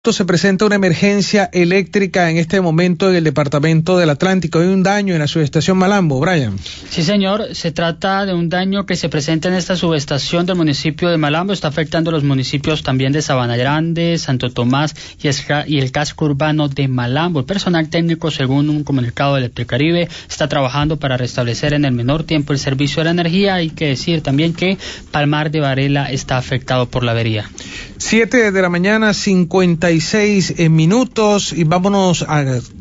Se presenta una emergencia eléctrica en este momento en el departamento del Atlántico. Hay un daño en la subestación Malambo, Brian. Sí, señor. Se trata de un daño que se presenta en esta subestación del municipio de Malambo. Está afectando a los municipios también de Sabana Grande, Santo Tomás y el casco urbano de Malambo. El personal técnico, según un comunicado de Electricaribe, está trabajando para restablecer en el menor tiempo el servicio de la energía. Hay que decir también que Palmar de Varela está afectado por la avería. 7 de la mañana, 56 minutos, y vámonos a